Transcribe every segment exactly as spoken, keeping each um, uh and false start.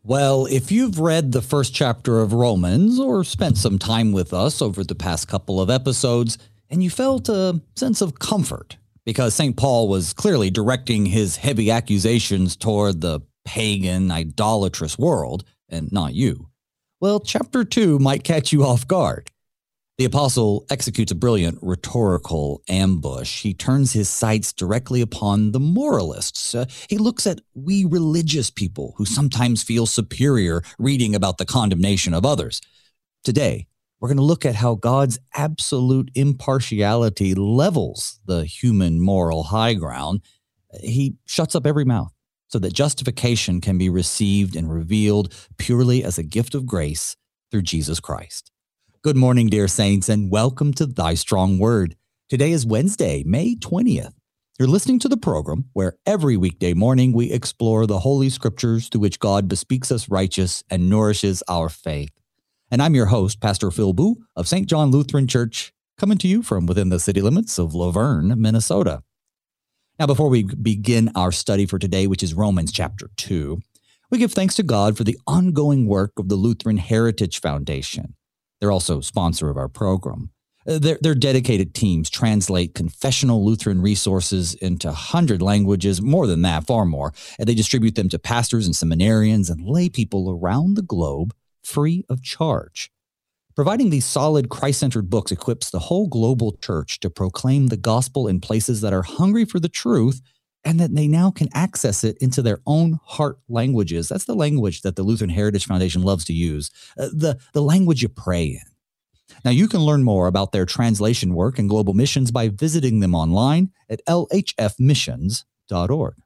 Well, if you've read the first chapter of Romans or spent some time with us over the past couple of episodes, and you felt a sense of comfort because Saint Paul was clearly directing his heavy accusations toward the pagan, idolatrous world, and not you, well, chapter two might catch you off guard. The apostle executes a brilliant rhetorical ambush. He turns his sights directly upon the moralists. Uh, he looks at we religious people who sometimes feel superior reading about the condemnation of others. Today, we're going to look at how God's absolute impartiality levels the human moral high ground. He shuts up every mouth so that justification can be received and revealed purely as a gift of grace through Jesus Christ. Good morning, dear saints, and welcome to Thy Strong Word. Today is Wednesday, May twentieth. You're listening to the program where every weekday morning we explore the Holy Scriptures through which God bespeaks us righteous and nourishes our faith. And I'm your host, Pastor Phil Boo of Saint John Lutheran Church, coming to you from within the city limits of Laverne, Minnesota. Now, before we begin our study for today, which is Romans chapter two, we give thanks to God for the ongoing work of the Lutheran Heritage Foundation. They're also a sponsor of our program. Their, their dedicated teams translate confessional Lutheran resources into one hundred languages, more than that, far more, and they distribute them to pastors and seminarians and lay people around the globe free of charge. Providing these solid Christ-centered books equips the whole global church to proclaim the gospel in places that are hungry for the truth and that they now can access it into their own heart languages. That's the language that the Lutheran Heritage Foundation loves to use, uh, the, the language you pray in. Now, you can learn more about their translation work and global missions by visiting them online at L H F missions dot org.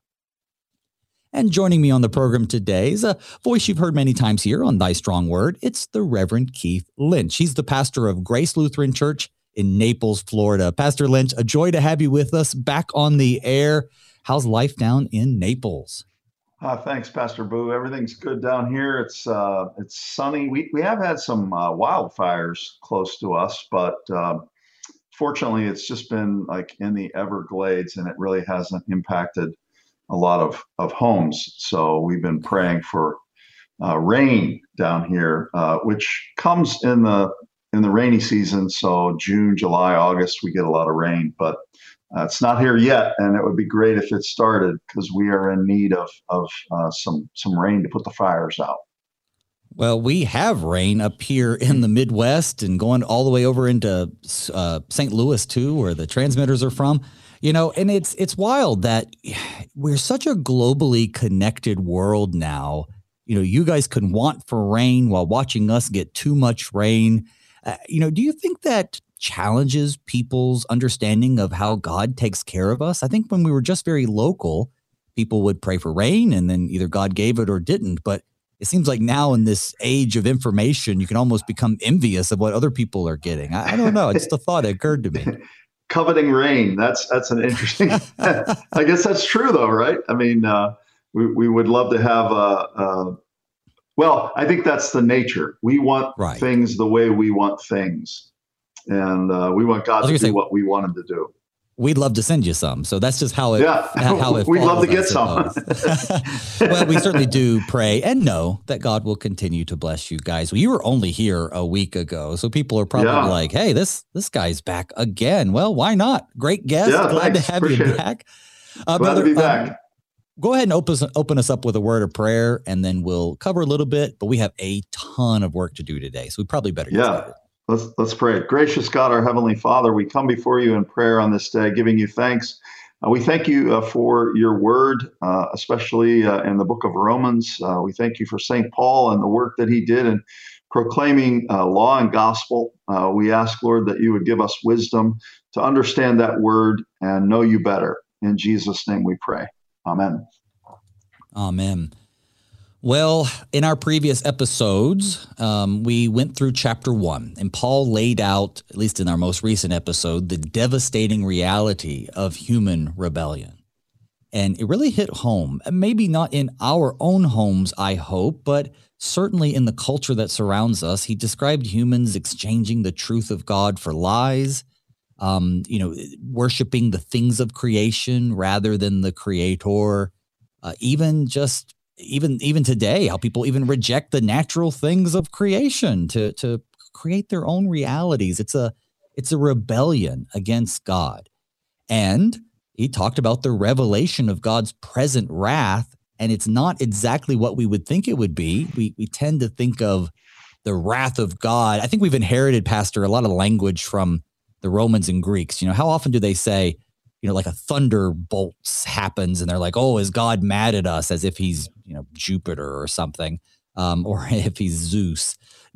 And joining me on the program today is a voice you've heard many times here on Thy Strong Word. It's the Reverend Keith Lynch. He's the pastor of Grace Lutheran Church in Naples, Florida. Pastor Lynch, a joy to have you with us back on the air. How's life down in Naples? Uh, thanks, Pastor Boo. Everything's good down here. It's uh, it's sunny. We we have had some uh, wildfires close to us, but uh, fortunately, it's just been like in the Everglades, and it really hasn't impacted a lot of, of homes. So we've been praying for uh, rain down here, uh, which comes in the in the rainy season. So June, July, August, we get a lot of rain, but Uh, it's not here yet, and it would be great if it started because we are in need of of uh, some some rain to put the fires out. Well, we have rain up here in the Midwest and going all the way over into uh, Saint Louis too, where the transmitters are from. You know, and it's it's wild that we're such a globally connected world now. You know, you guys can want for rain while watching us get too much rain. Uh, you know, do you think that challenges people's understanding of how God takes care of us? I think when we were just very local, people would pray for rain and then either God gave it or didn't. But it seems like now in this age of information, you can almost become envious of what other people are getting. I, I don't know. It's just a thought that occurred to me. Coveting rain. That's that's an interesting, I guess that's true though, right? I mean, uh, we, we would love to have a, a, well, I think that's the nature. We want right. things the way we want things. And uh, we want God to do say, what we want him to do. We'd love to send you some. So that's just how it, yeah. how it We'd love to get some. Well, we certainly do pray and know that God will continue to bless you guys. Well, you were only here a week ago, so people are probably yeah. like, hey, this this guy's back again. Well, why not? Great guest. Yeah, Glad thanks. to have Appreciate you back. Uh, Glad brother, to be back. Um, go ahead and open us, open us up with a word of prayer, and then we'll cover a little bit, but we have a ton of work to do today, so we probably better get yeah. started. Let's let's pray. Gracious God, our Heavenly Father, we come before you in prayer on this day, giving you thanks. Uh, we thank you uh, for your word, uh, especially uh, in the book of Romans. Uh, we thank you for Saint Paul and the work that he did in proclaiming uh, law and gospel. Uh, we ask, Lord, that you would give us wisdom to understand that word and know you better. In Jesus' name we pray. Amen. Amen. Well, in our previous episodes, um, we went through chapter one, and Paul laid out, at least in our most recent episode, the devastating reality of human rebellion. And it really hit home, maybe not in our own homes, I hope, but certainly in the culture that surrounds us. He described humans exchanging the truth of God for lies, um, you know, worshiping the things of creation rather than the creator, uh, even just even even today, how people even reject the natural things of creation to to create their own realities. It's a it's a rebellion against God. And he talked about the revelation of God's present wrath, and it's not exactly what we would think it would be. We we tend to think of the wrath of God. I think we've inherited, Pastor, a lot of language from the Romans and Greeks. You know, how often do they say, you know, like a thunderbolt happens and they're like, oh, is God mad at us, as if he's, you know, Jupiter or something, um, or if he's Zeus.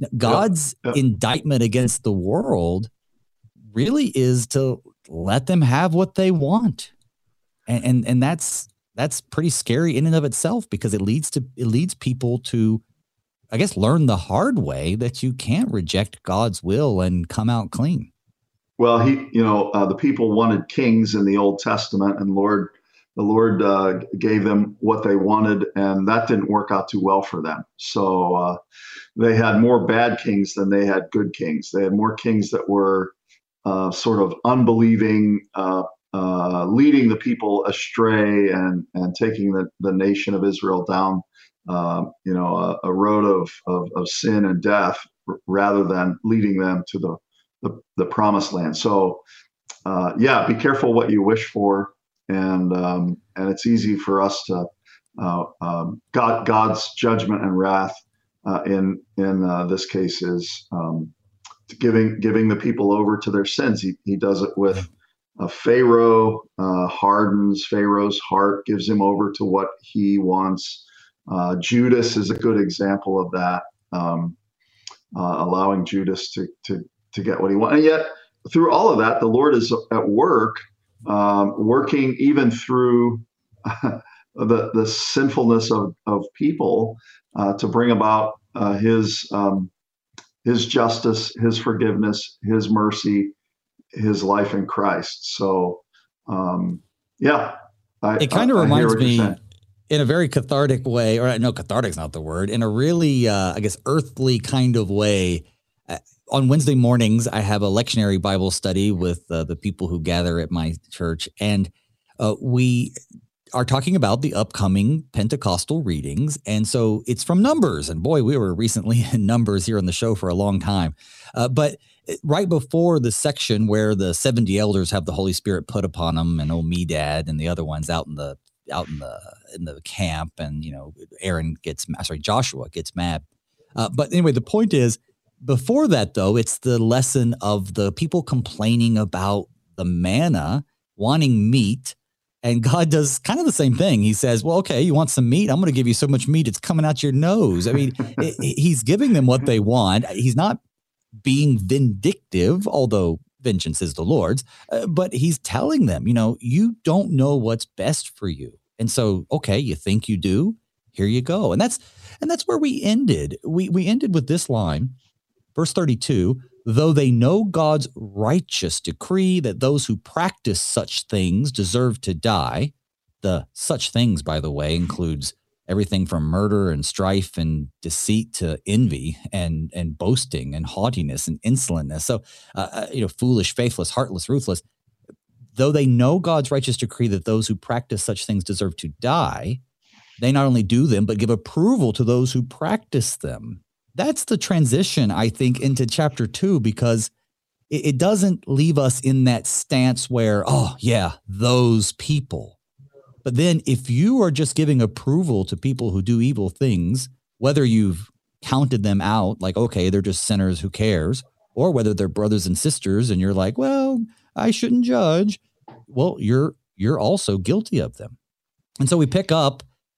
God's yeah, yeah. indictment against the world really is to let them have what they want. And, and, and that's, that's pretty scary in and of itself, because it leads to, it leads people to, I guess, learn the hard way that you can't reject God's will and come out clean. Well, he, you know, uh, the people wanted kings in the Old Testament, and Lord, the Lord uh, gave them what they wanted, and that didn't work out too well for them. So uh, they had more bad kings than they had good kings. They had more kings that were uh, sort of unbelieving, uh, uh, leading the people astray, and and taking the, the nation of Israel down, uh, you know, a, a road of, of of sin and death, r- rather than leading them to the The, the promised land. So, uh, yeah, be careful what you wish for, and um, and it's easy for us to uh, um, God God's judgment and wrath uh, in in uh, this case is um, giving giving the people over to their sins. He he does it with uh, Pharaoh, uh, hardens Pharaoh's heart, gives him over to what he wants. Uh, Judas is a good example of that, um, uh, allowing Judas to to to get what he wants. And yet, through all of that, the Lord is at work, um, working even through uh, the the sinfulness of of people uh, to bring about uh, His um, His justice, His forgiveness, His mercy, His life in Christ. So, um, yeah, I, it kind of I, reminds I me, in a very cathartic way, or no, cathartic's not the word, in a really, uh, I guess, earthly kind of way. Uh, on Wednesday mornings, I have a lectionary Bible study with uh, the people who gather at my church, and uh, we are talking about the upcoming Pentecostal readings. And so it's from Numbers, and boy, we were recently in Numbers here on the show for a long time. Uh, but right before the section where the seventy elders have the Holy Spirit put upon them, and old Medad and the other ones out in the out in the in the camp, and you know, Aaron gets sorry, Joshua gets mad. Uh, but anyway, the point is, before that, though, it's the lesson of the people complaining about the manna, wanting meat, and God does kind of the same thing. He says, well, okay, you want some meat? I'm going to give you so much meat, it's coming out your nose. I mean, it, he's giving them what they want. He's not being vindictive, although vengeance is the Lord's, uh, but he's telling them, you know, you don't know what's best for you. And so, okay, you think you do? Here you go. And that's and that's where we ended. We we ended with this line. Verse thirty-two, though they know God's righteous decree that those who practice such things deserve to die. The such things, by the way, includes everything from murder and strife and deceit to envy and and boasting and haughtiness and insolentness. So, uh, you know, foolish, faithless, heartless, ruthless. Though they know God's righteous decree that those who practice such things deserve to die, they not only do them, but give approval to those who practice them. That's the transition, I think, into chapter two, because it, it doesn't leave us in that stance where, oh, yeah, those people. But then if you are just giving approval to people who do evil things, whether you've counted them out, like, okay, they're just sinners, who cares, or whether they're brothers and sisters and you're like, well, I shouldn't judge. Well, you're you're also guilty of them. And so we pick up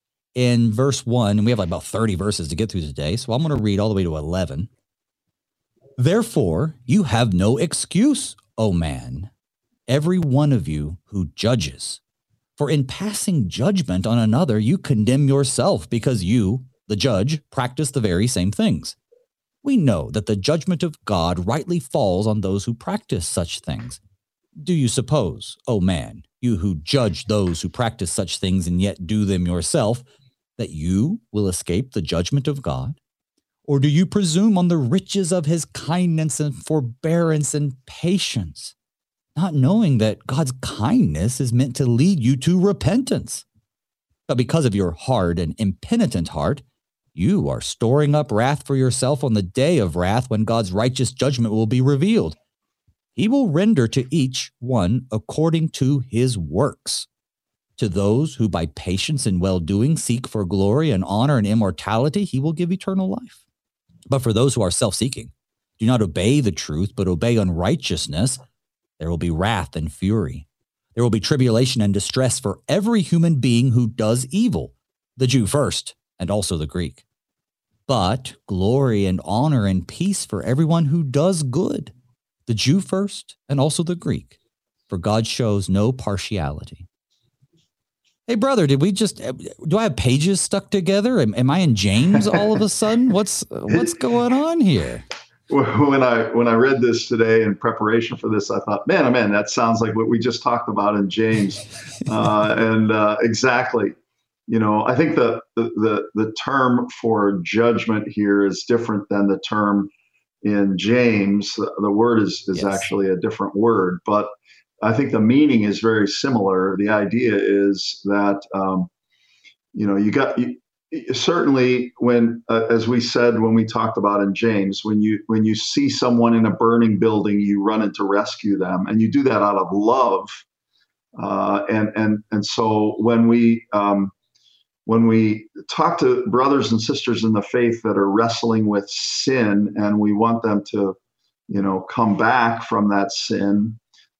in verse one, and we have like about thirty verses to get through today. So I'm going to read all the way to eleven. Therefore, you have no excuse, O man, every one of you who judges. For in passing judgment on another, you condemn yourself, because you, the judge, practice the very same things. We know that the judgment of God rightly falls on those who practice such things. Do you suppose, O man, you who judge those who practice such things and yet do them yourself, that you will escape the judgment of God? Or do you presume on the riches of his kindness and forbearance and patience, not knowing that God's kindness is meant to lead you to repentance? But because of your hard and impenitent heart, you are storing up wrath for yourself on the day of wrath when God's righteous judgment will be revealed. He will render to each one according to his works. To those who by patience and well-doing seek for glory and honor and immortality, he will give eternal life. But for those who are self-seeking, do not obey the truth, but obey unrighteousness, there will be wrath and fury. There will be tribulation and distress for every human being who does evil, the Jew first, and also the Greek. But glory and honor and peace for everyone who does good, the Jew first, and also the Greek, for God shows no partiality. Hey, brother, did we just, do I have pages stuck together? Am, am I in James all of a sudden? What's what's going on here? When I when I read this today in preparation for this, I thought, man, oh man, that sounds like what we just talked about in James. uh, and uh, exactly, you know, I think the, the the the term for judgment here is different than the term in James. The word is is yes. actually a different word, but I think the meaning is very similar. The idea is that um, you know you got. You, Certainly, when, uh, as we said when we talked about in James, when you when you see someone in a burning building, you run in to rescue them, and you do that out of love. Uh, and and and so when we um, when we talk to brothers and sisters in the faith that are wrestling with sin, and we want them to, you know, come back from that sin,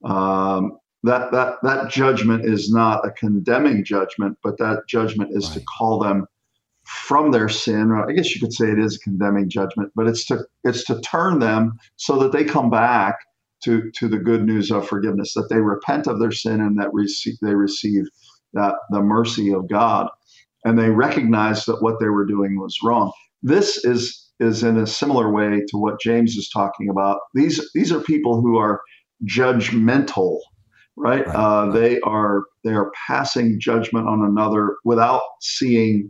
um, that that that judgment is not a condemning judgment, but that judgment is right. to call them from their sin. I guess you could say it is a condemning judgment, but it's to it's to turn them so that they come back to to the good news of forgiveness, that they repent of their sin and that receive they receive that the mercy of God, and they recognize that what they were doing was wrong. This is is in a similar way to what James is talking about. These these are people who are judgmental, right? right. Uh, they are they are passing judgment on another without seeing.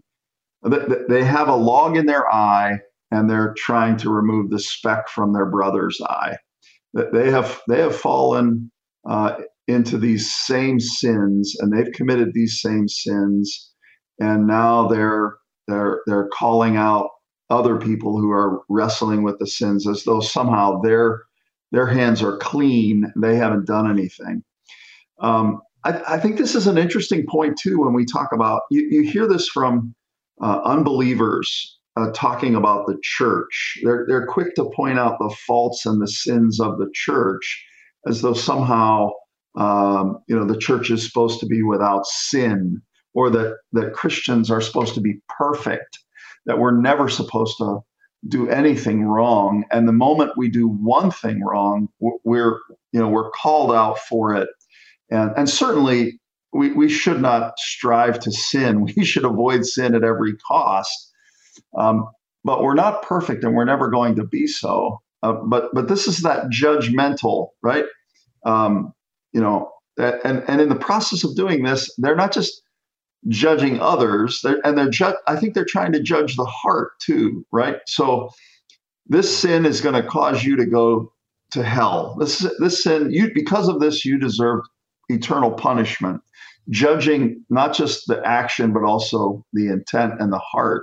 They have a log in their eye, and they're trying to remove the speck from their brother's eye. They have they have fallen uh, into these same sins, and they've committed these same sins, and now they're they're they're calling out other people who are wrestling with the sins as though somehow their their hands are clean. They haven't done anything. Um, I, I think this is an interesting point too when we talk about you, you hear this from. Uh, unbelievers uh, talking about the church. They're they're quick to point out the faults and the sins of the church, as though somehow um, you know the church is supposed to be without sin, or that that Christians are supposed to be perfect, that we're never supposed to do anything wrong. And the moment we do one thing wrong, we're you know we're called out for it. And and certainly. We, we should not strive to sin. We should avoid sin at every cost. Um, but we're not perfect, and we're never going to be so. Uh, but but this is that judgmental, right? Um, you know, and and in the process of doing this, they're not just judging others, they're, and they're ju- I think they're trying to judge the heart too, right? So this sin is going to cause you to go to hell. This this sin, you because of this, you deserve eternal punishment. Judging not just the action, but also the intent and the heart.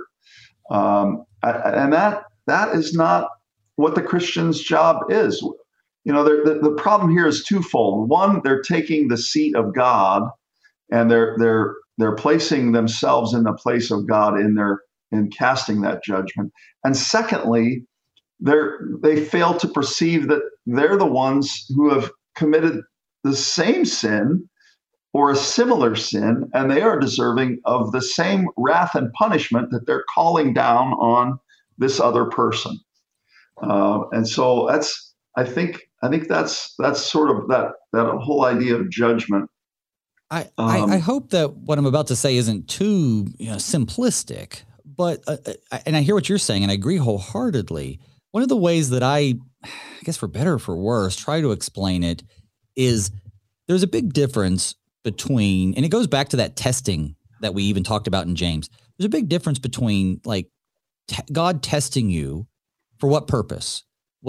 Um, and that that is not what the Christian's job is. You know, the, the problem here is twofold. One, they're taking the seat of God, and they're they're they're placing themselves in the place of God in their in casting that judgment. And secondly, they're they fail to perceive that they're the ones who have committed the same sin or a similar sin, and they are deserving of the same wrath and punishment that they're calling down on this other person. Uh, and so that's, I think, I think that's that's sort of that that whole idea of judgment. I um, I, I hope that what I'm about to say isn't too you know, simplistic, but uh, and I hear what you're saying, and I agree wholeheartedly. One of the ways that I, I guess for better or for worse, try to explain it is there's a big difference between, and it goes back to that testing that we even talked about in James. There's a big difference between like t- God testing you for what purpose? Well,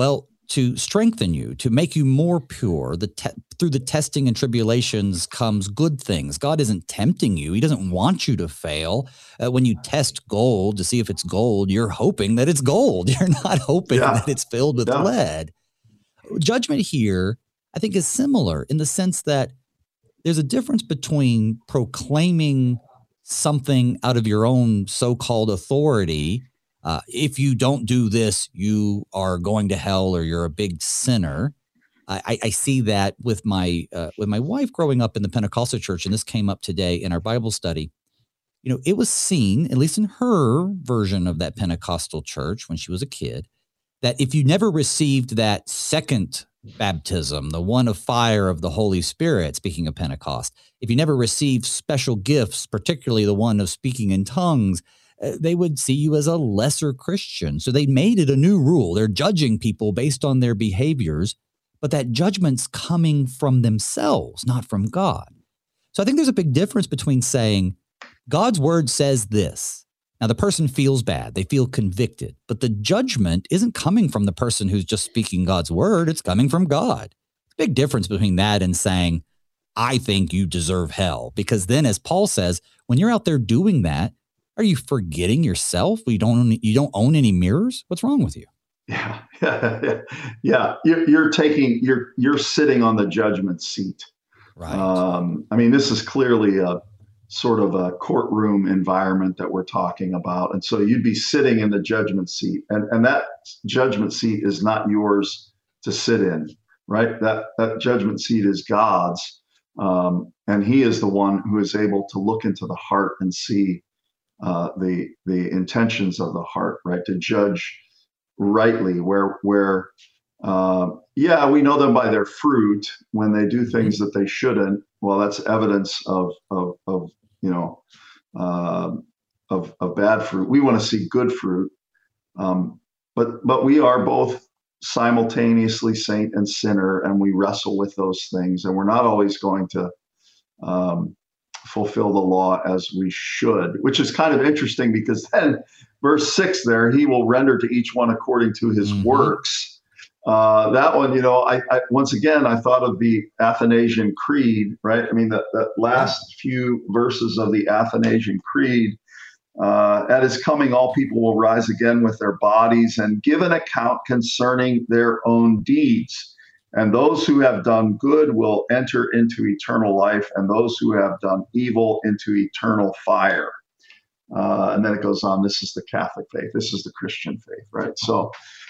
to strengthen you, to make you more pure. The te- through the testing and tribulations comes good things. God isn't tempting you. He doesn't want you to fail. Uh, when you test gold to see if it's gold, you're hoping that it's gold. You're not hoping Yeah. that it's filled with Yeah. lead. Judgment here, I think, is similar in the sense that there's a difference between proclaiming something out of your own so-called authority. Uh, if you don't do this, you are going to hell or you're a big sinner. I, I see that with my uh, with my wife growing up in the Pentecostal church, and this came up today in our Bible study. You know, it was seen, at least in her version of that Pentecostal church when she was a kid, that if you never received that second baptism, the one of fire of the Holy Spirit, speaking of Pentecost, if you never received special gifts, particularly the one of speaking in tongues, uh, they would see you as a lesser Christian. So they made it a new rule. They're judging people based on their behaviors, but that judgment's coming from themselves, not from God. So I think there's a big difference between saying, God's word says this. Now, the person feels bad. They feel convicted. But the judgment isn't coming from the person who's just speaking God's word. It's coming from God. Big difference between that and saying, I think you deserve hell. Because then, as Paul says, when you're out there doing that, are you forgetting yourself? You don't own, you don't own any mirrors? What's wrong with you? Yeah, yeah, yeah. You're, you're taking, you're, you're sitting on the judgment seat. Right. Um, I mean, this is clearly a sort of a courtroom environment that we're talking about. And so you'd be sitting in the judgment seat, and, and that judgment seat is not yours to sit in, right? That, that judgment seat is God's. Um, and he is the one who is able to look into the heart and see uh, the, the intentions of the heart, right? To judge rightly where, where, uh, yeah, we know them by their fruit. When they do things that they shouldn't, well, that's evidence of, of, of you know, uh, of, of bad fruit. We want to see good fruit. Um, but, but we are both simultaneously saint and sinner, and we wrestle with those things, and we're not always going to, um, fulfill the law as we should, which is kind of interesting, because then verse six there, he will render to each one according to his mm-hmm. works. Uh, that one, you know, I, I once again, I thought of the Athanasian Creed, right? I mean, the, the last few verses of the Athanasian Creed, uh, at his coming, all people will rise again with their bodies and give an account concerning their own deeds. And those who have done good will enter into eternal life, and those who have done evil into eternal fire. Uh, and then it goes on, this is the Catholic faith. This is the Christian faith, right? So,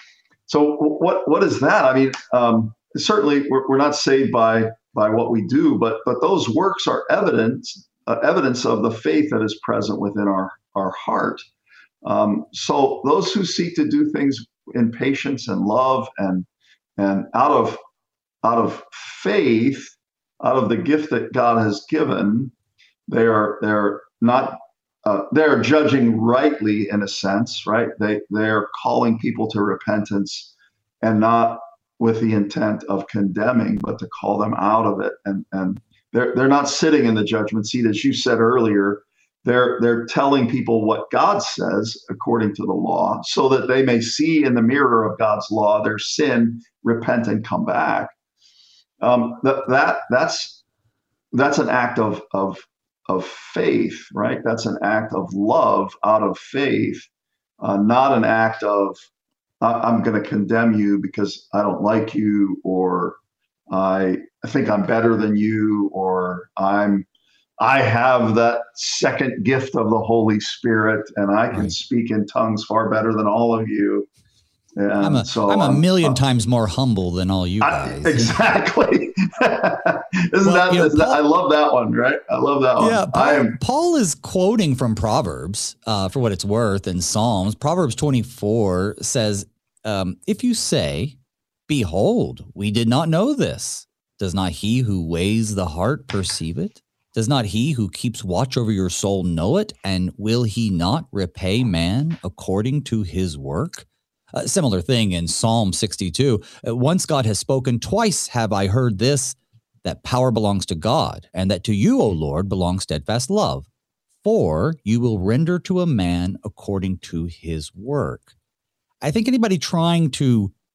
so what what is that? I mean, um, certainly we're, we're not saved by by what we do, but but those works are evidence uh, evidence of the faith that is present within our our heart. Um, so those who seek to do things in patience and love and and out of out of faith, out of the gift that God has given, they are they're not uh, they're judging rightly, in a sense, right? They they're calling people to repentance, and not with the intent of condemning, but to call them out of it. And and they're they're not sitting in the judgment seat, as you said earlier. They're they're telling people what God says according to the law, so that they may see in the mirror of God's law their sin, repent, and come back. Um, that that that's that's an act of of of faith, right? That's an act of love out of faith, uh, not an act of I'm going to condemn you because I don't like you, or I think I'm better than you, or I'm I have that second gift of the Holy Spirit, and I can right. speak in tongues far better than all of you. And I'm a, so I'm a um, million uh, times more humble than all you guys. I, exactly. Isn't well, that, you know, isn't Paul, that? I love that one, right? I love that one. Yeah, Paul, I am, Paul is quoting from Proverbs, uh, for what it's worth, in Psalms. Proverbs twenty-four says, um, if you say, behold, we did not know this, does not he who weighs the heart perceive it? Does not he who keeps watch over your soul know it? And will he not repay man according to his work? A similar thing in Psalm sixty-two. Once God has spoken, twice have I heard this, that power belongs to God, and that to you, O Lord, belongs steadfast love. For you will render to a man according to his work. I think anybody trying to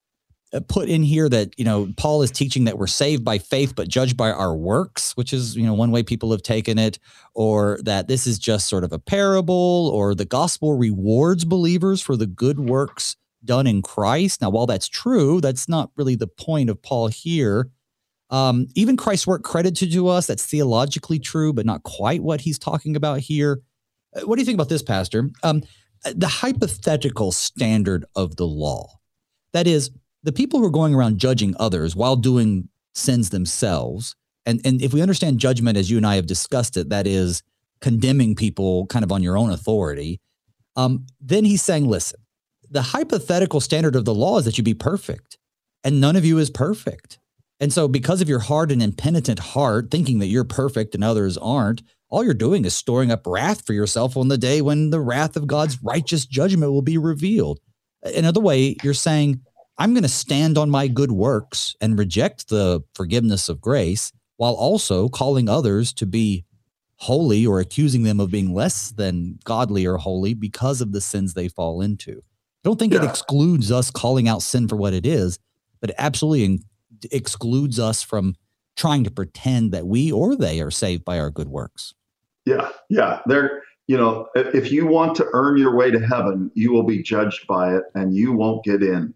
put in here that, you know, Paul is teaching that we're saved by faith, but judged by our works, which is, you know, one way people have taken it, or that this is just sort of a parable, or the gospel rewards believers for the good works done in Christ. Now, while that's true, that's not really the point of Paul here. Um, even Christ's work credited to us, that's theologically true, but not quite what he's talking about here. What do you think about this, Pastor? Um, the hypothetical standard of the law. That is, the people who are going around judging others while doing sins themselves, and, and if we understand judgment as you and I have discussed it, that is condemning people kind of on your own authority, um, then he's saying, listen, the hypothetical standard of the law is that you be perfect, and none of you is perfect. And so because of your hard and impenitent heart, thinking that you're perfect and others aren't, all you're doing is storing up wrath for yourself on the day when the wrath of God's righteous judgment will be revealed. Another way, you're saying, I'm going to stand on my good works and reject the forgiveness of grace while also calling others to be holy or accusing them of being less than godly or holy because of the sins they fall into. I don't think yeah. it excludes us calling out sin for what it is, but it absolutely in- excludes us from trying to pretend that we or they are saved by our good works. Yeah, yeah. There, you know, if you want to earn your way to heaven, you will be judged by it and you won't get in.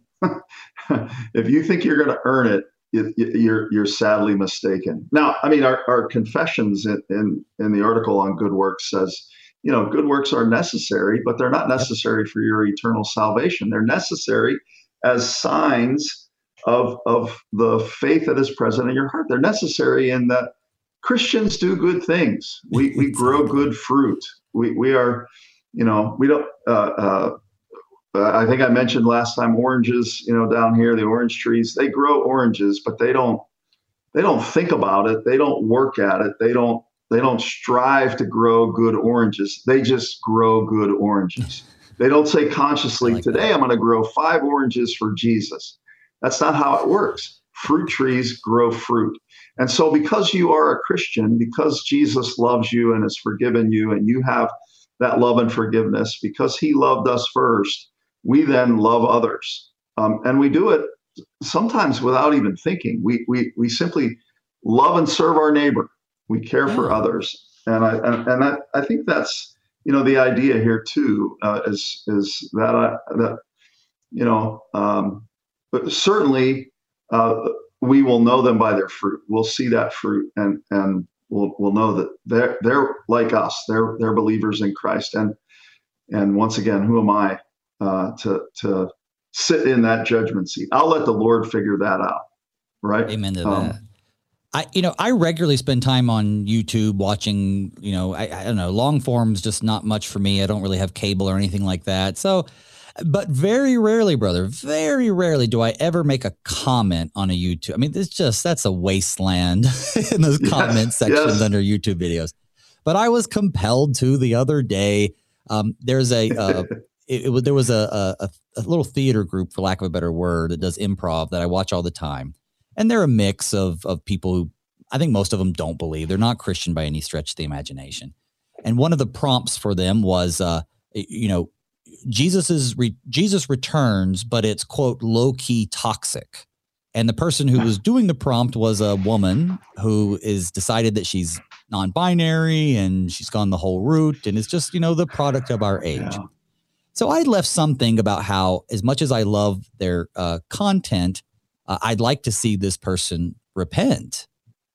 If you think you're going to earn it, you're you're sadly mistaken. Now, I mean, our, our confessions in, in in the article on good works says, you know, good works are necessary, but they're not necessary for your eternal salvation. They're necessary as signs of of the faith that is present in your heart. They're necessary in that Christians do good things. We we grow good fruit. We we are, you know, we don't. Uh, uh, Uh, I think I mentioned last time oranges, you know, down here, the orange trees, they grow oranges, but they don't, they don't think about it. They don't work at it. They don't, they don't strive to grow good oranges. They just grow good oranges. They don't say consciously, like today that. I'm going to grow five oranges for Jesus. That's not how it works. Fruit trees grow fruit. And so because you are a Christian, because Jesus loves you and has forgiven you, and you have that love and forgiveness, because he loved us first, we then love others. Um, and we do it sometimes without even thinking. We we we simply love and serve our neighbor. We care yeah. for others. And I and, and I, I think that's, you know, the idea here too, uh, is is that I, that you know, um, but certainly uh, we will know them by their fruit. We'll see that fruit, and and we'll we'll know that they're they're like us. They're they're believers in Christ. And and once again, who am I Uh, to to sit in that judgment seat? I'll let the Lord figure that out. Right. Amen to um, that. I, you know, I regularly spend time on YouTube watching, you know, I, I don't know, long form's just not much for me. I don't really have cable or anything like that. So, but very rarely, brother, very rarely do I ever make a comment on a YouTube. I mean, it's just, that's a wasteland in those yes, comment sections yes. under YouTube videos. But I was compelled to the other day. Um, there's a, uh, It, it, there was a, a, a little theater group, for lack of a better word, that does improv that I watch all the time. And they're a mix of of people who, I think most of them don't believe. They're not Christian by any stretch of the imagination. And one of the prompts for them was, uh, you know, Jesus is re- Jesus returns, but it's, quote, low key toxic. And the person who was doing the prompt was a woman who is decided that she's non-binary and she's gone the whole route. And it's just, you know, the product of our age. Yeah. So I left something about how, as much as I love their uh, content, uh, I'd like to see this person repent.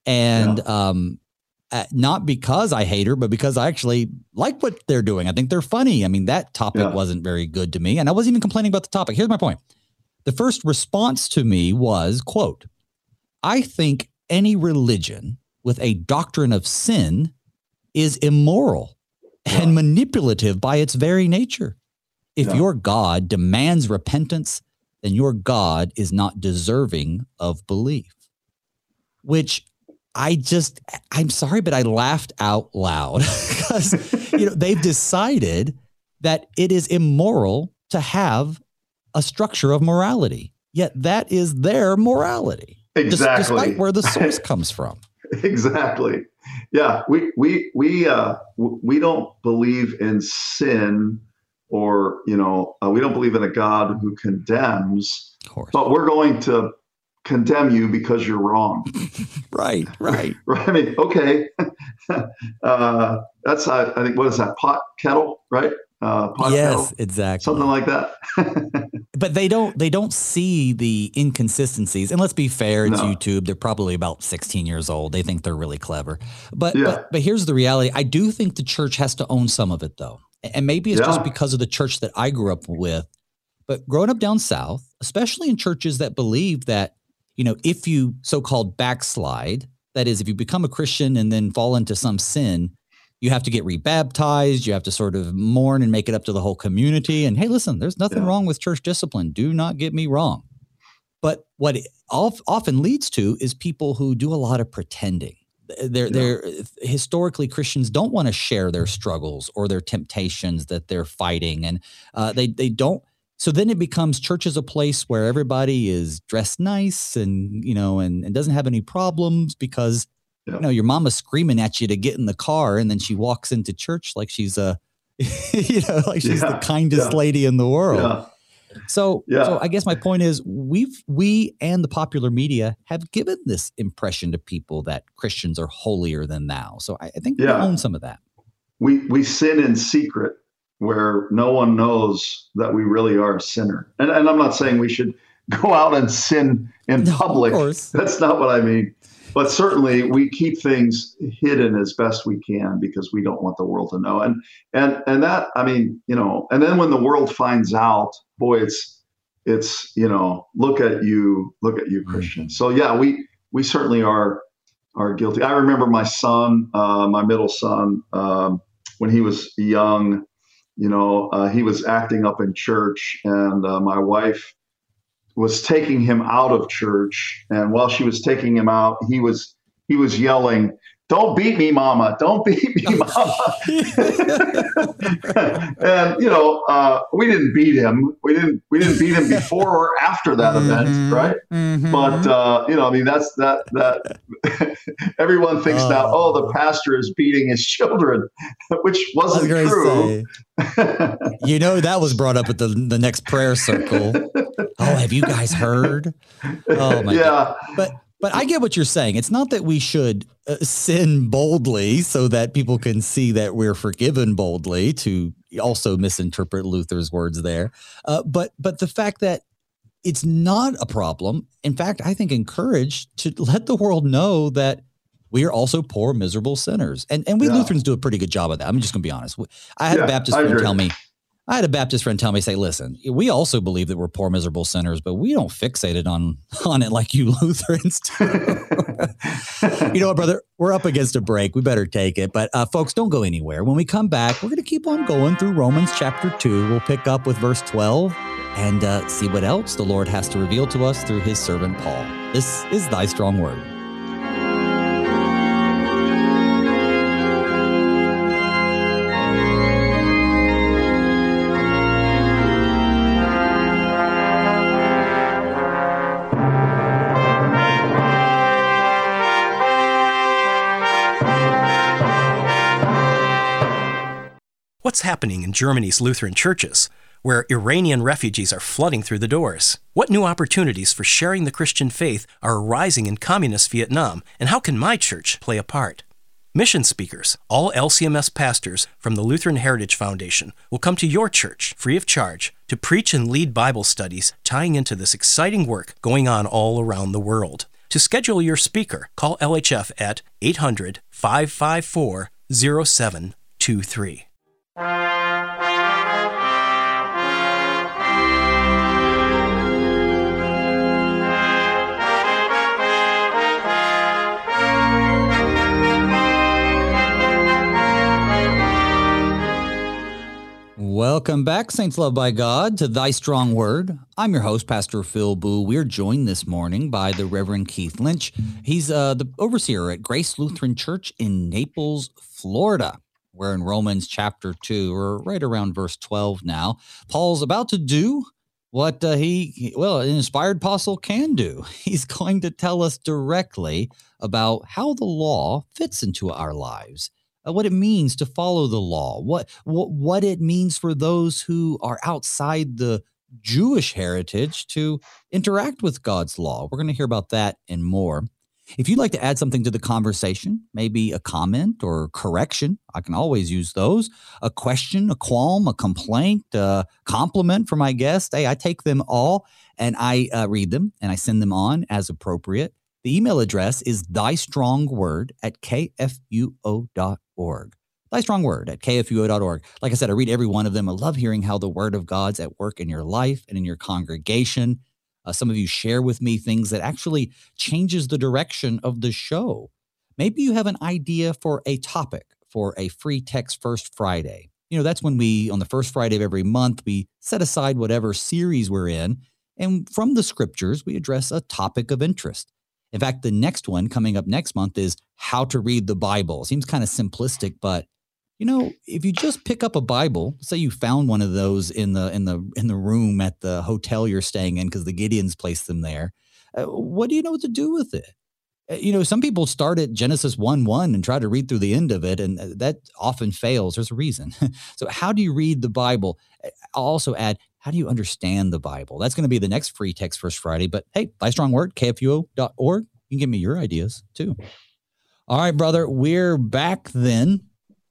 And yeah. um, uh, not because I hate her, but because I actually like what they're doing. I think they're funny. I mean, that topic yeah. wasn't very good to me. And I wasn't even complaining about the topic. Here's my point. The first response to me was, quote, I think any religion with a doctrine of sin is immoral yeah. and manipulative by its very nature. If yeah. your God demands repentance, then your God is not deserving of belief. Which I just, I'm sorry, but I laughed out loud because, you know, they've decided that it is immoral to have a structure of morality. Yet that is their morality. Exactly. Despite where the source comes from. Exactly. Yeah. We, we, we, uh, we don't believe in sin or, you know, uh, we don't believe in a God who condemns, Of course. but we're going to condemn you because you're wrong. Right, right. Right. I mean, okay. uh, that's, I, I think, what is that? Pot kettle, right? Uh, pot yes, kettle? exactly. Something like that. But they don't they don't see the inconsistencies. And let's be fair, it's No. YouTube. They're probably about sixteen years old. They think they're really clever. But Yeah. but but here's the reality. I do think the church has to own some of it, though. And maybe it's Yeah. just because of the church that I grew up with. But growing up down south, especially in churches that believe that, you know, if you so-called backslide, that is, if you become a Christian and then fall into some sin, you have to get rebaptized. You have to sort of mourn and make it up to the whole community. And hey, listen, there's nothing Yeah. wrong with church discipline. Do not get me wrong. But what it of- often leads to is people who do a lot of pretending. They're, Yeah. they're historically Christians don't want to share their struggles or their temptations that they're fighting. And uh, they, they don't. So then it becomes church is a place where everybody is dressed nice and, you know, and, and doesn't have any problems because Yeah. you know, your mama's screaming at you to get in the car, and then she walks into church like she's a, you know, like she's Yeah, the kindest yeah. lady in the world. Yeah. So, Yeah. so I guess my point is, we've we and the popular media have given this impression to people that Christians are holier than thou. So I, I think Yeah. we own some of that. We, we sin in secret where no one knows that we really are a sinner. And, and I'm not saying we should go out and sin in No, of public. course. That's not what I mean. But certainly we keep things hidden as best we can because we don't want the world to know. And and and that, I mean, you know, and then when the world finds out, boy, it's it's, you know, look at you, look at you, Christians. So yeah, we we certainly are are guilty. I remember my son, uh, my middle son, um, when he was young, you know, uh, he was acting up in church, and uh, my wife was taking him out of church, and while she was taking him out, he was he was yelling, "Don't beat me, Mama! Don't beat me, Mama!" And you know, uh, we didn't beat him. We didn't we didn't beat him before or after that event, Mhm, right? mhm. But uh, you know, I mean, that's that that. Everyone thinks now, oh, the pastor is beating his children, which I was wasn't gonna true. say, you know, that was brought up at the the next prayer circle. Oh, have you guys heard? Oh my God. Yeah. But but I get what you're saying. It's not that we should uh, sin boldly so that people can see that we're forgiven boldly, to also misinterpret Luther's words there. Uh, but but the fact that it's not a problem, in fact, I think encouraged to let the world know that we are also poor, miserable sinners. And and we Yeah. Lutherans do a pretty good job of that. I'm just going to be honest. I had Yeah, a Baptist I friend agree. tell me, I had a Baptist friend tell me, say, listen, we also believe that we're poor, miserable sinners, but we don't fixate it on, on it like you Lutherans do. You know what, brother? We're up against a break. We better take it. But uh, folks, don't go anywhere. When we come back, we're going to keep on going through Romans chapter two. We'll pick up with verse twelve and uh, see what else the Lord has to reveal to us through his servant Paul. This is Thy Strong Word. What's happening in Germany's Lutheran churches, where Iranian refugees are flooding through the doors? What new opportunities for sharing the Christian faith are arising in communist Vietnam, and how can my church play a part? Mission speakers, all L C M S pastors from the Lutheran Heritage Foundation, will come to your church free of charge to preach and lead Bible studies tying into this exciting work going on all around the world. To schedule your speaker, call L H F at eight hundred, five five four, zero seven two three. Welcome back, Saints loved by God, to Thy Strong Word. I'm your host, Pastor Phil Boo. We're joined this morning by the Reverend Keith Lynch. He's uh, the overseer at Grace Lutheran Church in Naples, Florida. We're in Romans chapter two. We're right around verse twelve now. Paul's about to do what uh, he, well, an inspired apostle can do. He's going to tell us directly about how the law fits into our lives. uh, what it means to follow the law, what, what, what it means for those who are outside the Jewish heritage to interact with God's law. We're going to hear about that and more. If you'd like to add something to the conversation, maybe a comment or correction, I can always use those. A question, a qualm, a complaint, a compliment for my guest. Hey, I take them all and I uh, read them and I send them on as appropriate. The email address is thystrongword at k f u o dot org. Thystrongword at k f u o dot org. Like I said, I read every one of them. I love hearing how the word of God's at work in your life and in your congregation. Uh, some of you share with me things that actually changes the direction of the show. Maybe you have an idea for a topic for a Free Text First Friday. You know, that's when we, on the first Friday of every month, we set aside whatever series we're in, and from the scriptures, we address a topic of interest. In fact, the next one coming up next month is how to read the Bible. Seems kind of simplistic, but you know, if you just pick up a Bible, say you found one of those in the in the in the room at the hotel you're staying in because the Gideons placed them there, uh, what do you know what to do with it? Uh, you know, some people start at Genesis one one and try to read through the end of it, and that often fails. There's a reason. So how do you read the Bible? I'll also add, how do you understand the Bible? That's going to be the next Free Text First Friday. But hey, Thy Strong Word, k f u o dot org. You can give me your ideas too. All right, brother, we're back then.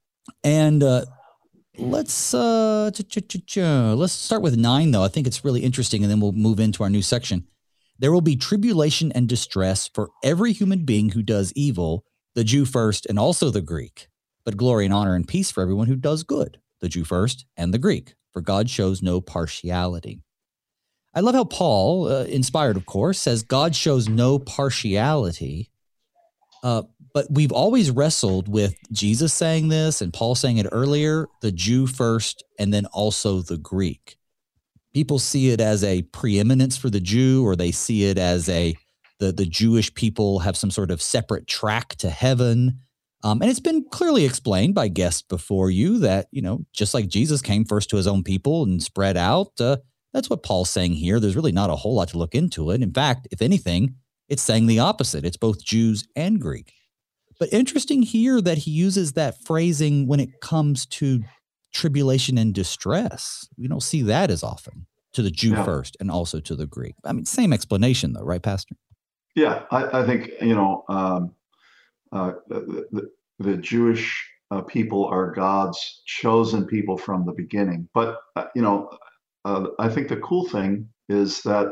And uh, let's uh, let's start with nine, though. I think it's really interesting, and then we'll move into our new section. There will be tribulation and distress for every human being who does evil, the Jew first and also the Greek, but glory and honor and peace for everyone who does good, the Jew first and the Greek, for God shows no partiality. I love how Paul, uh, inspired, of course, says God shows no partiality. Uh, but we've always wrestled with Jesus saying this and Paul saying it earlier, the Jew first, and then also the Greek. People see it as a preeminence for the Jew, or they see it as a the, the Jewish people have some sort of separate track to heaven. Um, and it's been clearly explained by guests before you that, you know, just like Jesus came first to his own people and spread out, uh, that's what Paul's saying here. There's really not a whole lot to look into it. In fact, if anything, it's saying the opposite. It's both Jews and Greek. But interesting here that he uses that phrasing when it comes to tribulation and distress. We don't see that as often, to the Jew yeah. first and also to the Greek. I mean, same explanation though, right, Pastor? Yeah, I, I think, you know, um, uh, the, the, the Jewish uh, people are God's chosen people from the beginning. But, uh, you know, uh, I think the cool thing is that,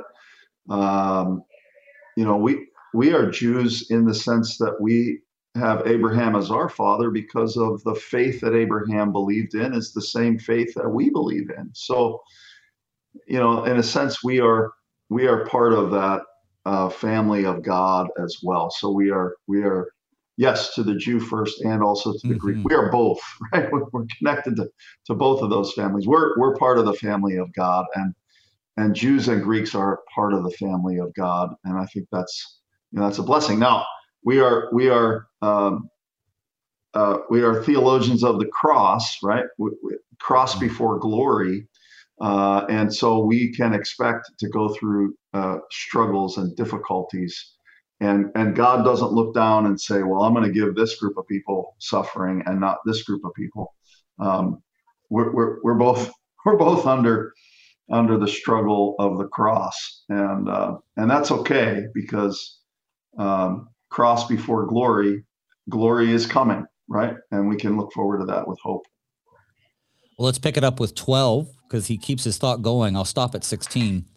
um, you know, we we are Jews in the sense that we have Abraham as our father because of the faith that Abraham believed in is the same faith that we believe in. So, you know, in a sense, we are we are part of that uh, family of God as well. So we are we are yes to the Jew first and also to the mm-hmm. Greek. We are both, right? We're connected to to both of those families. We're we're part of the family of God, and and Jews and Greeks are part of the family of God, and I think that's you know that's a blessing. Now we are we are um, uh, we are theologians of the cross, right? We, we, cross before glory, uh, and so we can expect to go through uh, struggles and difficulties, and and God doesn't look down and say, "Well, I'm going to give this group of people suffering and not this group of people." Um, we're we're we're both we're both under. under the struggle of the cross. And uh, and that's okay because um, cross before glory, glory is coming, right? And we can look forward to that with hope. Well, let's pick it up with twelve because he keeps his thought going. I'll stop at sixteen.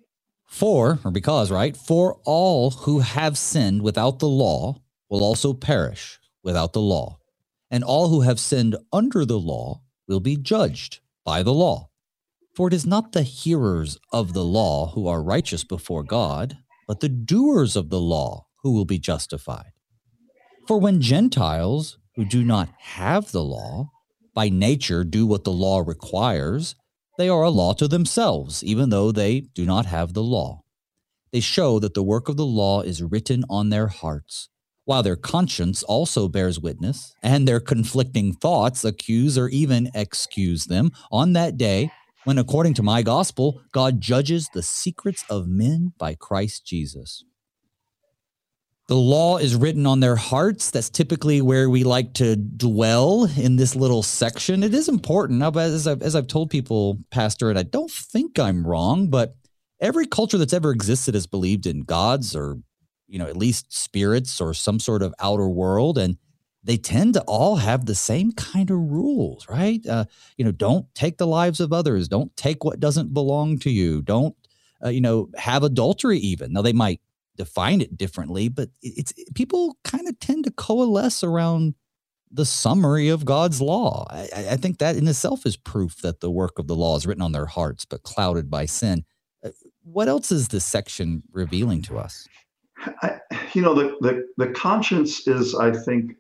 For, or because, right? For all who have sinned without the law will also perish without the law. And all who have sinned under the law will be judged by the law. For it is not the hearers of the law who are righteous before God, but the doers of the law who will be justified. For when Gentiles who do not have the law, by nature do what the law requires, they are a law to themselves, even though they do not have the law. They show that the work of the law is written on their hearts, while their conscience also bears witness, and their conflicting thoughts accuse or even excuse them on that day, when, according to my gospel, God judges the secrets of men by Christ Jesus. The law is written on their hearts. That's typically where we like to dwell in this little section. It is important. Now, as I've, as I've told people, Pastor, and I don't think I'm wrong, but every culture that's ever existed has believed in gods or, you know, at least spirits or some sort of outer world. And they tend to all have the same kind of rules, right? Uh, you know, don't take the lives of others. Don't take what doesn't belong to you. Don't, uh, you know, have adultery even. Now, they might define it differently, but it's people kind of tend to coalesce around the summary of God's law. I, I think that in itself is proof that the work of the law is written on their hearts, but clouded by sin. Uh, what else is this section revealing to us? I, you know, the, the, the conscience is, I think,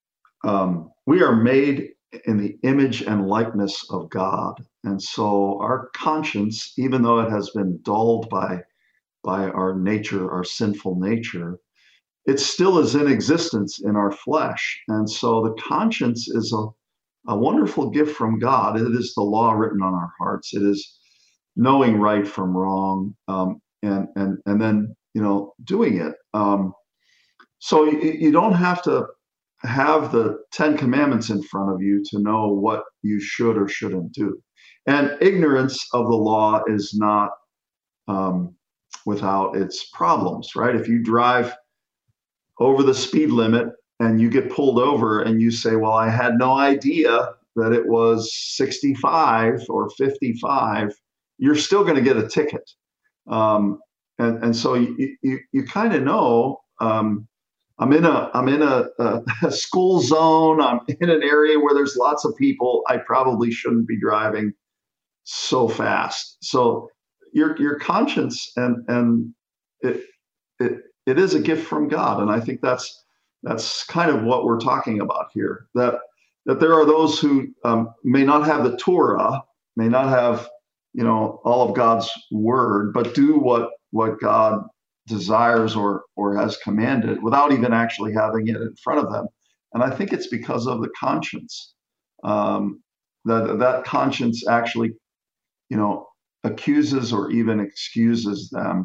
um, we are made in the image and likeness of God. And so our conscience, even though it has been dulled by by our nature, our sinful nature, it still is in existence in our flesh. And so the conscience is a, a wonderful gift from God. It is the law written on our hearts. It is knowing right from wrong, um, and and and then, you know, doing it. Um, so you, you don't have to have the Ten Commandments in front of you to know what you should or shouldn't do. And ignorance of the law is not um, without its problems, right? If you drive over the speed limit and you get pulled over and you say, well, I had no idea that it was sixty-five or fifty-five, you're still going to get a ticket. Um, and, and so you, you, you kind of know, um, I'm in a, I'm in a, a, a school zone. I'm in an area where there's lots of people. I probably shouldn't be driving so fast. So your your conscience and and it it it is a gift from God, and I think that's that's kind of what we're talking about here. That that there are those who um, may not have the Torah, may not have, you know, all of God's word, but do what what God desires or or has commanded without even actually having it in front of them. And I think it's because of the conscience. Um, that that conscience actually, you know, accuses or even excuses them.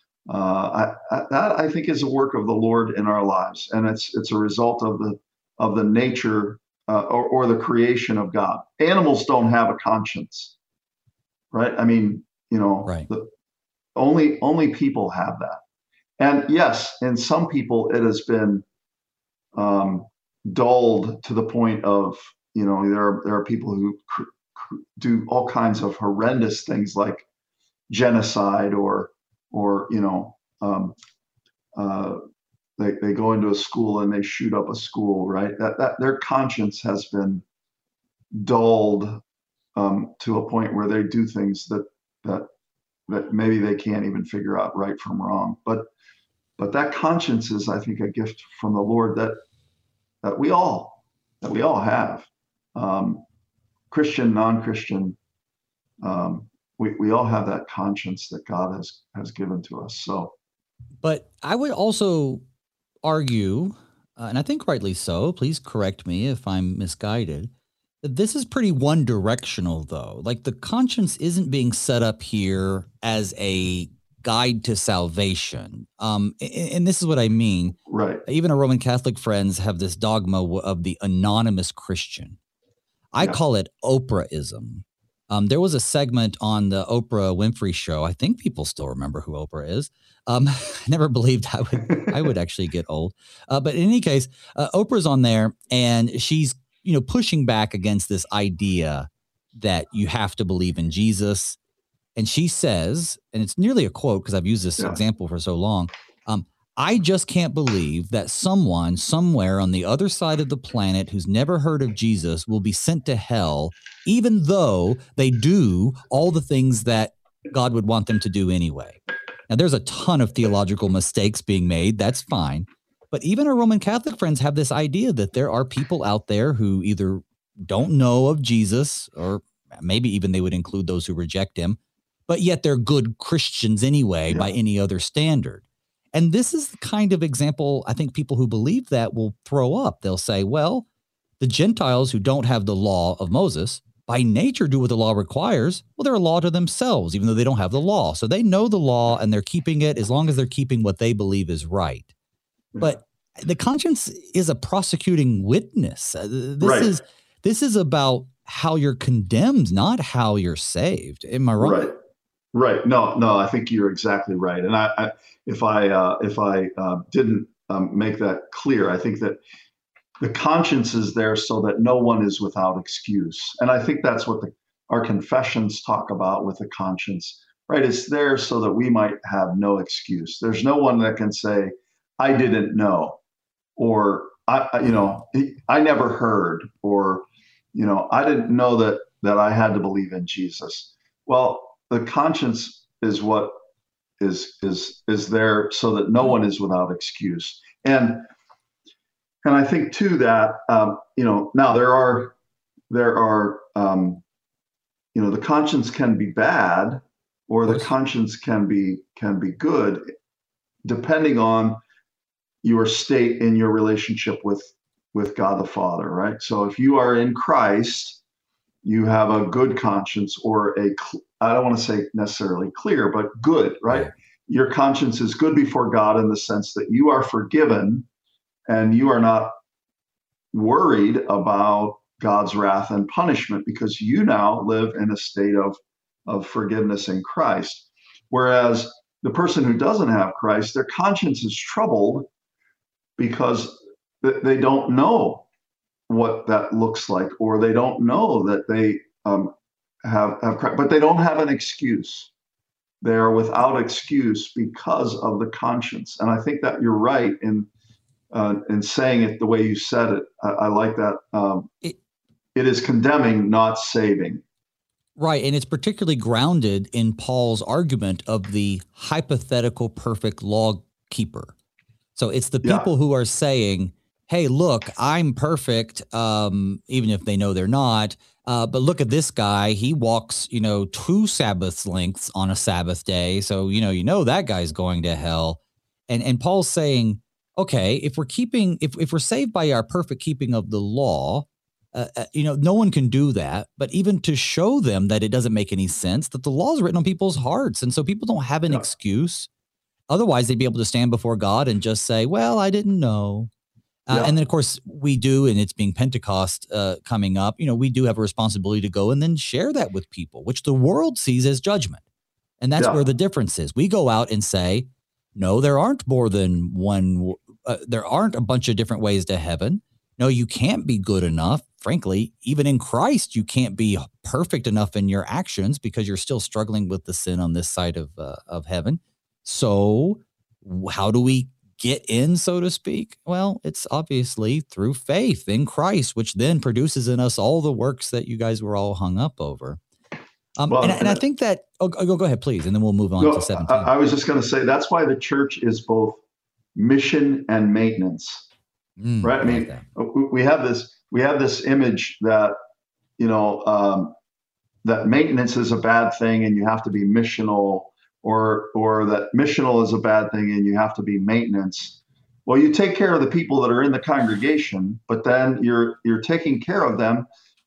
Uh, I, I, that I think is a work of the Lord in our lives, and it's it's a result of the of the nature uh, or, or the creation of God. Animals don't have a conscience, right? I mean, you know, right. the, only only people have that. And yes, in some people it has been um, dulled to the point of, you know, there are there are people who cr- do all kinds of horrendous things like genocide or, or you know, um, uh, they they go into a school and they shoot up a school, right? That that their conscience has been dulled um, to a point where they do things that that that maybe they can't even figure out right from wrong. But but that conscience is, I think, a gift from the Lord that that we all that we all have. Um, Christian, non-Christian, um, we, we all have that conscience that God has, has given to us. So, but I would also argue, uh, and I think rightly so, please correct me if I'm misguided, that this is pretty one directional though. Like the conscience isn't being set up here as a guide to salvation. Um, and, and this is what I mean. Right. Even our Roman Catholic friends have this dogma of the anonymous Christian. I yeah. call it Oprahism. Um, there was a segment on the Oprah Winfrey show. I think people still remember who Oprah is. Um, I never believed I would I would actually get old. Uh, but in any case, uh, Oprah's on there, and she's you know pushing back against this idea that you have to believe in Jesus. And she says, and it's nearly a quote because I've used this yeah. example for so long. Um, I just can't believe that someone somewhere on the other side of the planet who's never heard of Jesus will be sent to hell, even though they do all the things that God would want them to do anyway. Now, there's a ton of theological mistakes being made. That's fine. But even our Roman Catholic friends have this idea that there are people out there who either don't know of Jesus, or maybe even they would include those who reject him, but yet they're good Christians anyway yeah. by any other standard. And this is the kind of example I think people who believe that will throw up. They'll say, well, the Gentiles who don't have the law of Moses by nature do what the law requires. Well, they're a law to themselves, even though they don't have the law. So they know the law and they're keeping it as long as they're keeping what they believe is right. But the conscience is a prosecuting witness. Uh, This Right. is this is about how you're condemned, not how you're saved. Am I wrong? Right. Right. No, no, I think you're exactly right. And I, I if I uh, if I uh, didn't um, make that clear, I think that the conscience is there so that no one is without excuse. And I think that's what the, our confessions talk about with the conscience, right? It's there so that we might have no excuse. There's no one that can say, I didn't know, or I, I- you know, I never heard, or, you know, I didn't know that, that I had to believe in Jesus. Well, the conscience is what is, is, is there so that no one is without excuse. And And I think too that um, you know now there are there are um, you know the conscience can be bad or the conscience can be can be good depending on your state in your relationship with with God the Father, right? So if you are in Christ, you have a good conscience or a cl- I don't want to say necessarily clear, but good, right? Right. Your conscience is good before God in the sense that you are forgiven and you are not worried about God's wrath and punishment because you now live in a state of, of forgiveness in Christ. Whereas the person who doesn't have Christ, their conscience is troubled because th- they don't know what that looks like, or they don't know that they um, have, have Christ, but they don't have an excuse. They are without excuse because of the conscience. And I think that you're right in Uh, and saying it the way you said it. I, I like that. Um, It, it is condemning, not saving. right. And it's particularly grounded in Paul's argument of the hypothetical perfect law keeper. So it's the Yeah. people who are saying, hey, look, I'm perfect, um, even if they know they're not. Uh, but look at this guy. He walks, you know, two Sabbath lengths on a Sabbath day. So, you know, you know that guy's going to hell. And and Paul's saying, okay, if we're keeping, if, if we're saved by our perfect keeping of the law, uh, uh, you know, no one can do that. But even to show them that it doesn't make any sense, that the law is written on people's hearts. And so people don't have an Yeah. excuse. Otherwise, they'd be able to stand before God and just say, well, I didn't know. Uh, Yeah. And then, of course, we do, and it's being Pentecost uh, coming up, you know, we do have a responsibility to go and then share that with people, which the world sees as judgment. And that's Yeah. where the difference is. We go out and say, no, there aren't more than one. Uh, there aren't a bunch of different ways to heaven. No, you can't be good enough. Frankly, even in Christ, you can't be perfect enough in your actions because you're still struggling with the sin on this side of uh, of heaven. So w- how do we get in, so to speak? Well, it's obviously through faith in Christ, which then produces in us all the works that you guys were all hung up over. Um, Well, and, and I think that, oh, go, go ahead, please, and then we'll move on No, to I, seventeen. I was just going to say that's why the church is both mission and maintenance, Mm, right? I like mean, that. we we have this we have this image that you know um, that maintenance is a bad thing and you have to be missional, or or that missional is a bad thing and you have to be maintenance. Well, you take care of the people that are in the congregation, but then you're you're taking care of them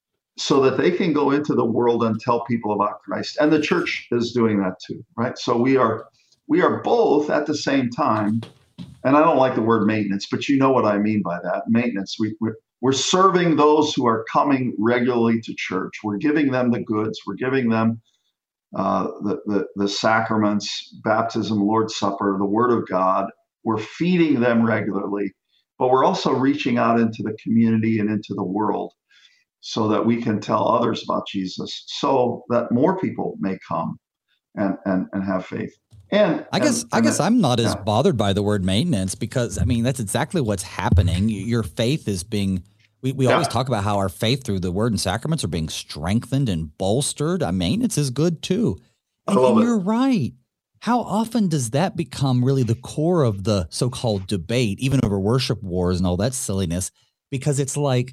so that they can go into the world and tell people about Christ. And the church is doing that too, right? So we are we are both at the same time. And I don't like the word maintenance, but you know what I mean by that. Maintenance. We, we're, we're serving those who are coming regularly to church. We're giving them the goods. We're giving them uh, the, the, the sacraments, baptism, Lord's Supper, the Word of God. We're feeding them regularly, but we're also reaching out into the community and into the world so that we can tell others about Jesus so that more people may come and, and, and have faith. And I guess and, I and guess that- I'm not as yeah. bothered by the word maintenance because I mean that's exactly what's happening. Your faith is being we, we Yeah. always talk about how our faith through the word and sacraments are being strengthened and bolstered. I maintenance is good too. I And, love and it. you're right. How often does that become really the core of the so-called debate, even over worship wars and all that silliness? Because it's like,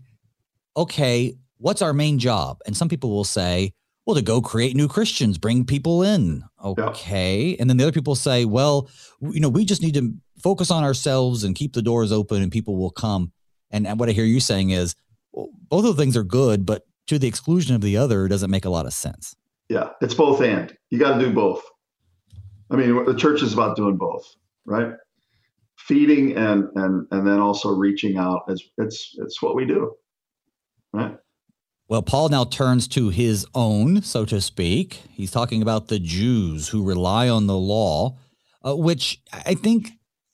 okay, what's our main job? And some people will say, well, to go create new Christians, bring people in. Okay. And then the other people say, well, you know, we just need to focus on ourselves and keep the doors open and people will come. And, and what I hear you saying is, well, both of the things are good, but to the exclusion of the other doesn't make a lot of sense. Yeah, it's both and. You got to do both. I mean, the church is about doing both, right? feeding and and and then also reaching out. It's it's it's what we do, right? Well, Paul now turns to his own, so to speak. He's talking about the Jews who rely on the law, uh, which I think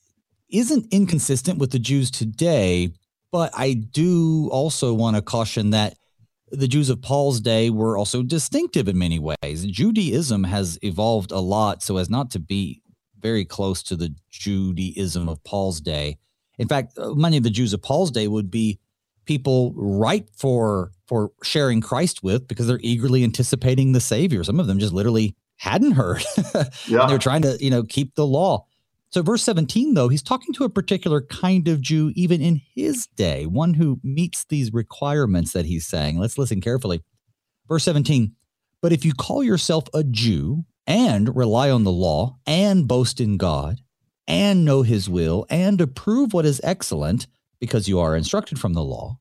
isn't inconsistent with the Jews today, but I do also want to caution that the Jews of Paul's day were also distinctive in many ways. Judaism has evolved a lot so as not to be very close to the Judaism of Paul's day. In fact, many of the Jews of Paul's day would be people ripe for for sharing Christ with because they're eagerly anticipating the Savior. Some of them just literally hadn't heard. Yeah. And they're trying to, you know, keep the law. So verse seventeen, though, he's talking to a particular kind of Jew even in his day, one who meets these requirements that he's saying. Let's listen carefully. Verse seventeen, but if you call yourself a Jew and rely on the law and boast in God and know his will and approve what is excellent because you are instructed from the law,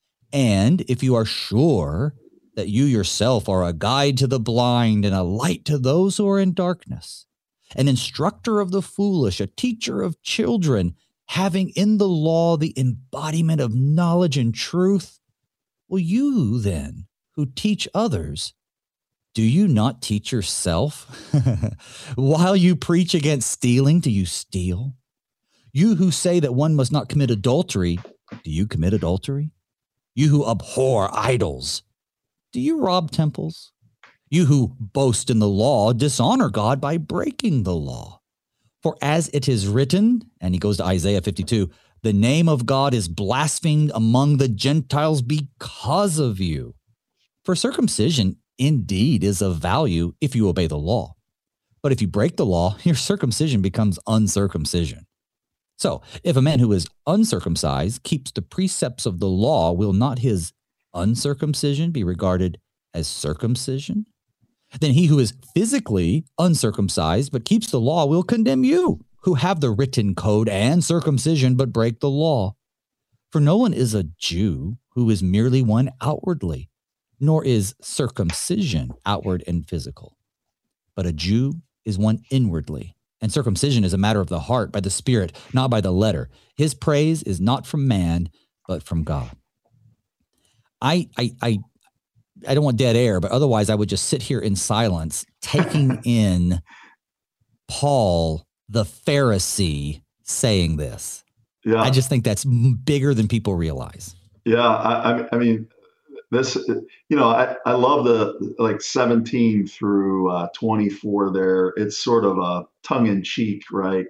and if you are sure that you yourself are a guide to the blind and a light to those who are in darkness, an instructor of the foolish, a teacher of children, having in the law the embodiment of knowledge and truth, well, you then who teach others, do you not teach yourself? While you preach against stealing, do you steal? You who say that one must not commit adultery, do you commit adultery? You who abhor idols, do you rob temples? You who boast in the law dishonor God by breaking the law. For as it is written, and he goes to Isaiah fifty-two, the name of God is blasphemed among the Gentiles because of you. For circumcision indeed is of value if you obey the law. But if you break the law, your circumcision becomes uncircumcision. So if a man who is uncircumcised keeps the precepts of the law, will not his uncircumcision be regarded as circumcision? Then he who is physically uncircumcised but keeps the law will condemn you, who have the written code and circumcision but break the law. For no one is a Jew who is merely one outwardly, nor is circumcision outward and physical. But a Jew is one inwardly, and circumcision is a matter of the heart by the Spirit, not by the letter. His praise is not from man, but from God. I, I, I, I don't want dead air, but otherwise I would just sit here in silence, taking in Paul, the Pharisee, saying this. Yeah. I just think that's bigger than people realize. Yeah. I, I mean, this, you know, I, I love the like seventeen through uh, twenty-four there. It's sort of a tongue in cheek, right?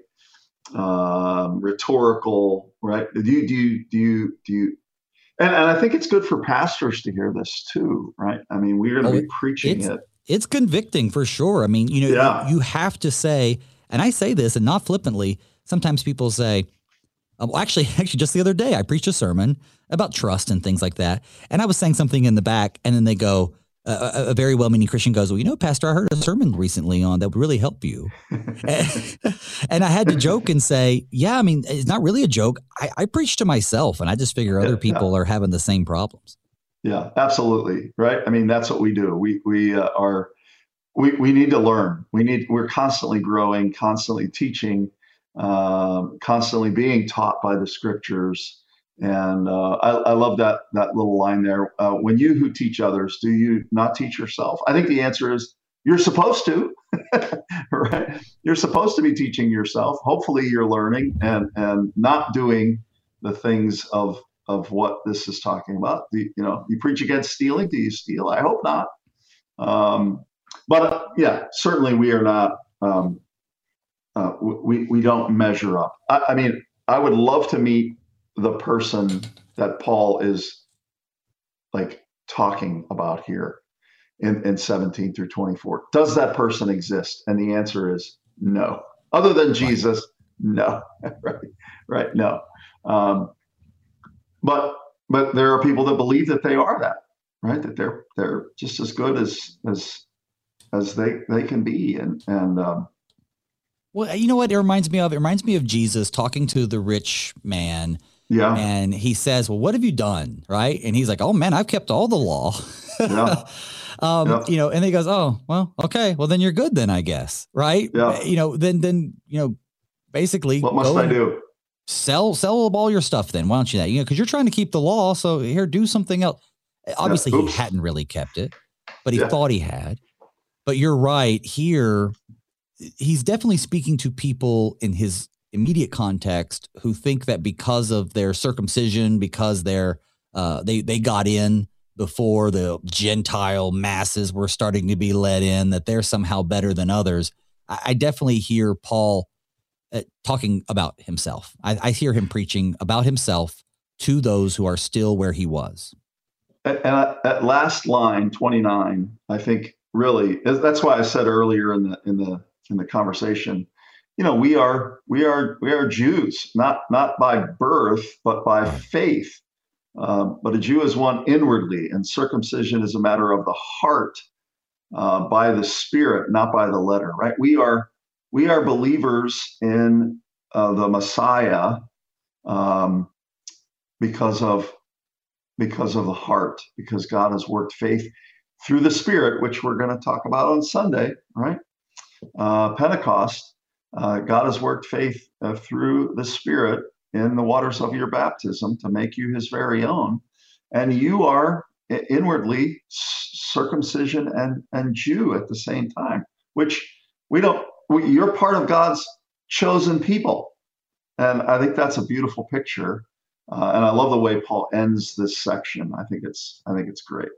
Um, rhetorical, right? Do you, do you, do you, do you, and, and I think it's good for pastors to hear this too, right? I mean, we're going to oh, be preaching it's, it. It's convicting for sure. I mean, you know, yeah. you, you have to say, and I say this and not flippantly, sometimes people say, um, well, actually, actually just the other day, I preached a sermon about trust and things like that. And I was saying something in the back and then they go, uh, a, a very well-meaning Christian goes, well, you know, Pastor, I heard a sermon recently on that would really help you. and, and I had to joke and say, yeah, I mean, it's not really a joke. I, I preach to myself and I just figure other people yeah. are having the same problems. Yeah, absolutely. Right. I mean, that's what we do. We, we uh, are, we, we need to learn. We need, we're constantly growing, constantly teaching, um, constantly being taught by the scriptures. And uh, I, I love that that little line there. Uh, when you who teach others, do you not teach yourself? I think the answer is you're supposed to, right? You're supposed to be teaching yourself. Hopefully you're learning and, and not doing the things of of what this is talking about. The, you know, you preach against stealing. Do you steal? I hope not. Um, but uh, yeah, certainly we are not, um, uh, we, we don't measure up. I, I mean, I would love to meet the person that Paul is like talking about here in, in seventeen through twenty-four. Does that person exist? And the answer is no. Other than Jesus, no. right, right, no. Um, but but there are people that believe that they are that, right? That they're they're just as good as as as they they can be, and and. Um, well, you know what it reminds me of? It reminds me of Jesus talking to the rich man. Yeah. And he says, well, what have you done? Right. And he's like, oh, man, I've kept all the law. yeah. um, yeah. You know, and he goes, oh, well, OK, well, then you're good then, I guess. Right. Yeah. You know, then then, you know, basically. What must I and, do? sell sell all your stuff then. Why don't you that? You know, because you're trying to keep the law. So here, do something else. Obviously, yeah, he hadn't really kept it, but he yeah. thought he had. But you're right. Here, he's definitely speaking to people in his immediate context who think that because of their circumcision, because they're uh, they they got in before the Gentile masses were starting to be let in, that they're somehow better than others. I, I definitely hear Paul uh, talking about himself. I, I hear him preaching about himself to those who are still where he was. And at, at last line twenty-nine, I think really that's why I said earlier in the in the in the conversation, you know, we are we are we are Jews, not not by birth, but by faith. Uh, but a Jew is one inwardly, and circumcision is a matter of the heart, uh, by the Spirit, not by the letter. Right? We are we are believers in uh, the Messiah um, because of because of the heart, because God has worked faith through the Spirit, which we're going to talk about on Sunday. Right? Uh, Pentecost. Uh, God has worked faith uh, through the Spirit in the waters of your baptism to make you his very own. And you are inwardly circumcision and, and Jew at the same time, which we don't, we, you're part of God's chosen people. And I think that's a beautiful picture. Uh, and I love the way Paul ends this section. I think it's, I think it's great.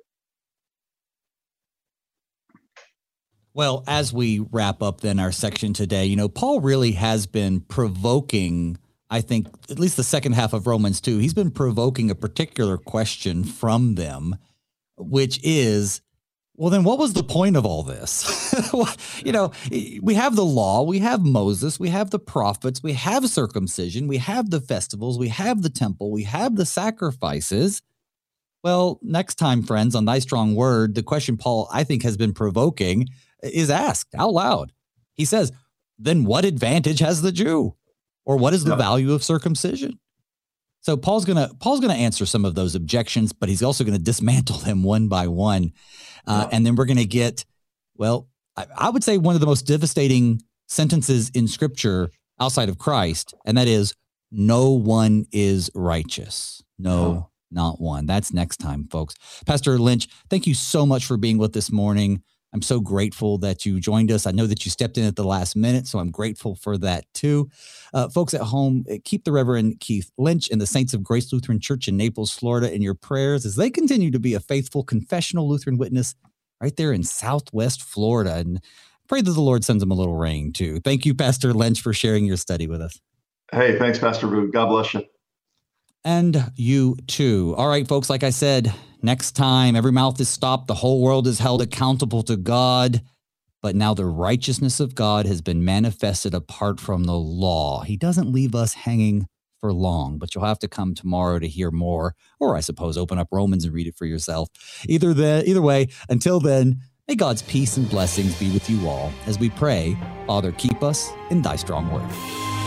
Well, as we wrap up then our section today, you know, Paul really has been provoking, I think, at least the second half of Romans two, he's been provoking a particular question from them, which is, well, then what was the point of all this? You know, we have the law, we have Moses, we have the prophets, we have circumcision, we have the festivals, we have the temple, we have the sacrifices. Well, next time, friends, on Thy Strong Word, the question Paul, I think, has been provoking is asked out loud. He says, then what advantage has the Jew? Or what is the yeah. value of circumcision? So Paul's going to Paul's going to answer some of those objections, but he's also going to dismantle them one by one. Uh, yeah. And then we're going to get, well, I, I would say one of the most devastating sentences in Scripture outside of Christ, and that is, no one is righteous. No, oh. not one. That's next time, folks. Pastor Lynch, thank you so much for being with us this morning. I'm so grateful that you joined us. I know that you stepped in at the last minute, so I'm grateful for that too. Uh, folks at home, keep the Reverend Keith Lynch and the Saints of Grace Lutheran Church in Naples, Florida in your prayers as they continue to be a faithful confessional Lutheran witness right there in Southwest Florida. And pray that the Lord sends them a little rain too. Thank you, Pastor Lynch, for sharing your study with us. Hey, thanks, Pastor Boo. God bless you. And you too. All right, folks, like I said, next time every mouth is stopped, the whole world is held accountable to God. But now the righteousness of God has been manifested apart from the law. He doesn't leave us hanging for long, but you'll have to come tomorrow to hear more, or I suppose open up Romans and read it for yourself. Either the, either way, until then, may God's peace and blessings be with you all as we pray, Father, keep us in Thy strong word.